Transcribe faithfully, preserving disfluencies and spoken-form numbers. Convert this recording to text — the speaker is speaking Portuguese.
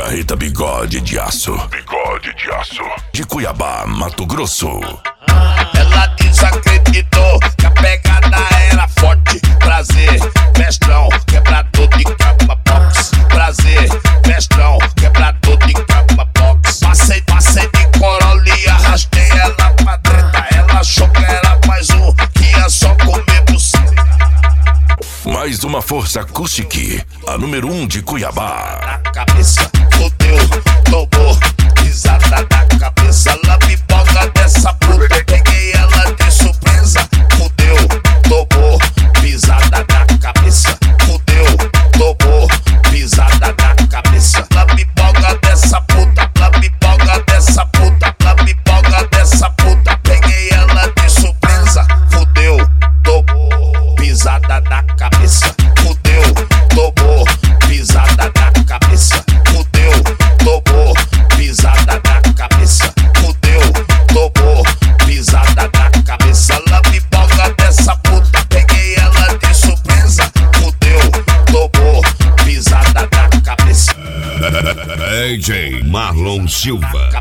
Rita Bigode de Aço. Bigode de Aço. De Cuiabá, Mato Grosso. Ela desacreditou que a pegada era forte. Prazer, mestrão, quebrador de cama box. Prazer, mestrão, quebrador de cama box. Passei, passei de Corolla e arrastei ela pra treta. Ela achou que era mais um, que ia só comer buceta. Mais uma força acústica, a número um de Cuiabá. Na cabeça, fodeu, tomou, risada na cabeça. Ela me boga dessa puta, peguei ela de surpresa. Fodeu, tomou, pisada na cabeça. Fodeu, tomou, pisada na cabeça. Ela me boga dessa puta, ela me boga dessa puta, ela me boga dessa puta. Peguei ela de surpresa. Fodeu, tomou, pisada na cabeça. Fodeu, tomou, pisada na cabeça. Fudeu, tomou, pisada na cabeça. Fudeu, tomou, pisada na cabeça. Ela me boga dessa puta, peguei ela de surpresa. Fudeu, tomou, pisada na cabeça. D J Marlon Silva.